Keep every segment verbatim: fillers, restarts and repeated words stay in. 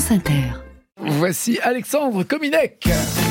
France Inter. Voici Alexandre Kominek.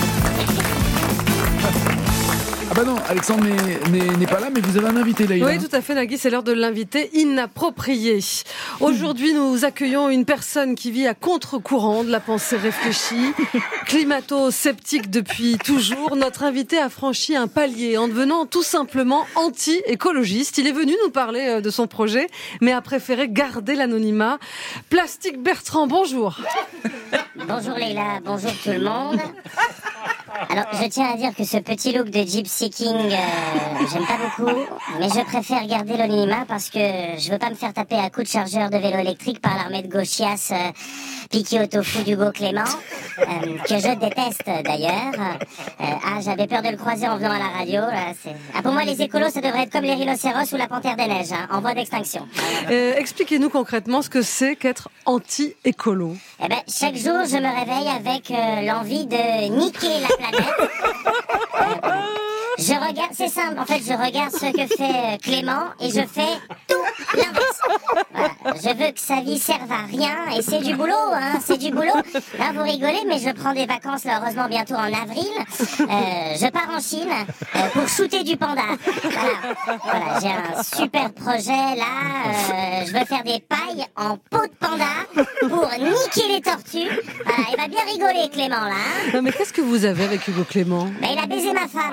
Ah bah non, Alexandre n'est, n'est, n'est pas là, mais vous avez un invité là. Oui, tout à fait, Nagui, c'est l'heure de l'invité inapproprié. Aujourd'hui, nous accueillons une personne qui vit à contre-courant de la pensée réfléchie, climato-sceptique depuis toujours. Notre invité a franchi un palier en devenant tout simplement anti-écologiste. Il est venu nous parler de son projet, mais a préféré garder l'anonymat. Plastique Bertrand, bonjour. Bonjour Leïla, bonjour tout le monde. Alors, je tiens à dire que ce petit look de Gypsy King, euh, j'aime pas beaucoup, mais je préfère garder l'anonymat parce que je veux pas me faire taper à coups de chargeur de vélo électrique par l'armée de gauchias euh, piqués au tofu d'Hugo Clément, euh, que je déteste d'ailleurs. Euh, ah, j'avais peur de le croiser en venant à la radio. Là, c'est... Ah, pour moi, les écolos, ça devrait être comme les rhinocéros ou la panthère des neiges, hein, en voie d'extinction. Euh, expliquez-nous concrètement ce que c'est qu'être anti-écolo. Eh ben, chaque jour, je me réveille avec euh, l'envie de niquer la planète. Euh, je regarde, c'est simple, en fait, je regarde ce que fait Clément et je fais tout l'inverse. Voilà. Je veux que sa vie serve à rien et c'est du boulot, hein, c'est du boulot. Là, vous rigolez, mais je prends des vacances, là, heureusement, bientôt en avril. Euh, je pars en Chine euh, pour shooter du panda. Voilà, voilà, j'ai un super projet, là. Euh, je veux faire des pailles en peau de panda pour niquer les tortues. Voilà, il va bien rigoler, Clément, là. Hein. Non, mais qu'est-ce que vous avez avec Hugo Clément ? Ben, il a baisé ma femme.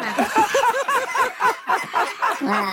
Voilà.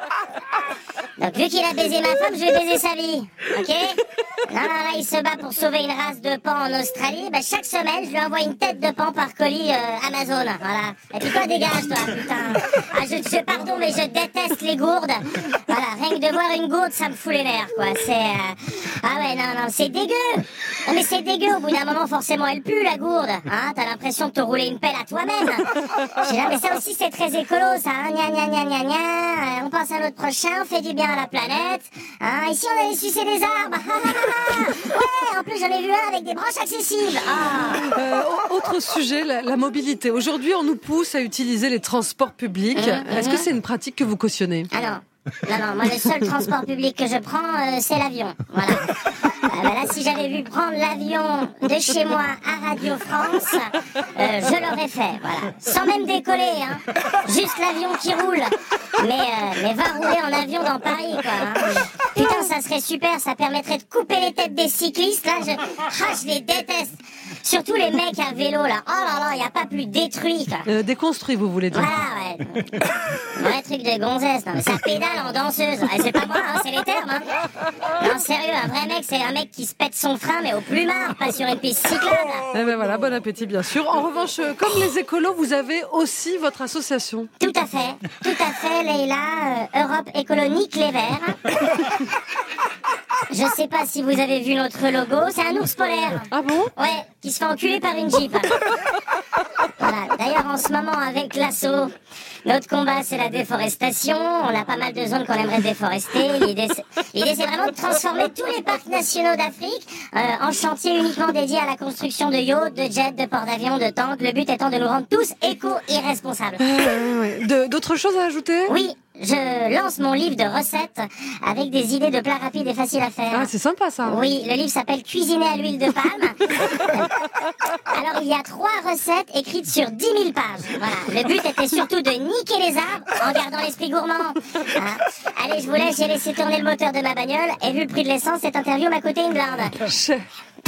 Donc, vu qu'il a baisé ma femme, je vais baiser sa vie. Ok ? Non, non, là, il se bat pour sauver une race de pan en Australie. Ben, chaque semaine, je lui envoie une tête de pan par colis euh, Amazon. Voilà. Et puis toi, dégage, toi, putain. Ah, je, je, pardon, mais je déteste les gourdes. Voilà, rien que de voir une gourde, ça me fout les nerfs, quoi. C'est... Euh... Ah ouais, non, non, c'est dégueu. Non, mais c'est dégueu. Au bout d'un moment, forcément, elle pue, la gourde. Hein, t'as l'impression de te rouler une pelle à toi-même. J'ai là, mais ça aussi, c'est très écolo, ça. Hein. Gna, gna, gna, gna, gna. On pense à notre prochain, on fait du bien à la planète. Hein, ici, on allait sucer des arbres. Ouais, en plus, j'en ai vu un avec des branches accessibles. Oh. Euh, autre sujet, la, la mobilité. Aujourd'hui, on nous pousse à utiliser les transports publics. Mmh, Est-ce mmh. que c'est une pratique que vous cautionnez ? Ah non. Non, non, moi, le seul transport public que je prends, euh, c'est l'avion. Voilà. Euh, bah là, si j'avais vu prendre l'avion de chez moi à Radio France, euh, je l'aurais fait, voilà. Sans même décoller, hein. Juste l'avion qui roule. Mais, euh, mais va rouler en avion dans Paris, quoi. Hein. Putain, ça serait super, ça permettrait de couper les têtes des cyclistes, là. Je, ah, je les déteste. Surtout les mecs à vélo, là. Oh là là, il n'y a pas plus détruit, quoi. Euh, déconstruit, vous voulez dire ? Voilà, ouais. Vrai truc de gonzesse, non, mais ça pédale en danseuse. Et c'est pas moi, hein, c'est les termes, hein. Non, sérieux, un vrai mec, c'est un mec qui se pète son frein, mais au plumard, pas sur une piste cyclable. Eh ben voilà, bon appétit, bien sûr. En revanche, comme les écolos, vous avez aussi votre association. Tout à fait, tout à fait, Leïla, euh, Europe Écolonique Les Verts. Je sais pas si vous avez vu notre logo, c'est un ours polaire. Ah bon ? Ouais, qui se fait enculer par une Jeep. Voilà. D'ailleurs, en ce moment, avec l'assaut, notre combat, c'est la déforestation. On a pas mal de zones qu'on aimerait déforester. L'idée, c'est, l'idée, c'est vraiment de transformer tous les parcs nationaux d'Afrique euh, en chantier uniquement dédié à la construction de yachts, de jets, de ports d'avions, de tanks. Le but étant de nous rendre tous éco-irresponsables. Euh, ouais. de, d'autres choses à ajouter ? Oui. Je lance mon livre de recettes avec des idées de plats rapides et faciles à faire. Ah, c'est sympa ça. Oui, le livre s'appelle Cuisiner à l'huile de palme. Alors, il y a trois recettes écrites sur dix mille pages. Voilà. Le but était surtout de niquer les arbres en gardant l'esprit gourmand. Hein. Allez, je vous laisse, j'ai laissé tourner le moteur de ma bagnole et vu le prix de l'essence, cette interview m'a coûté une blinde. Chef.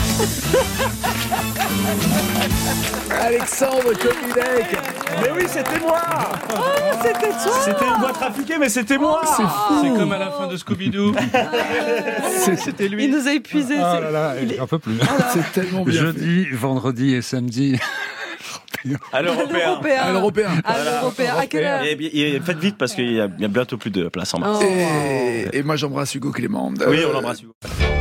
Alexandre Kominek. Mais oui, c'était moi. Oh, c'était toi. C'était une voix trafiquée, mais c'était moi. C'est fou. C'est comme à la fin de Scooby-Doo. C'était lui. Il nous a épuisés. Ah c'est... là là, il est un peu plus. C'est tellement bien Jeudi, vendredi et samedi. À l'européen. Européen. À l'européen. À l'européen. À quelle heure ? Et, et, et faites vite parce qu'il y a, il y a bientôt plus de place en mars. Oh. Et, et moi, j'embrasse Hugo Clément. Oui, on l'embrasse.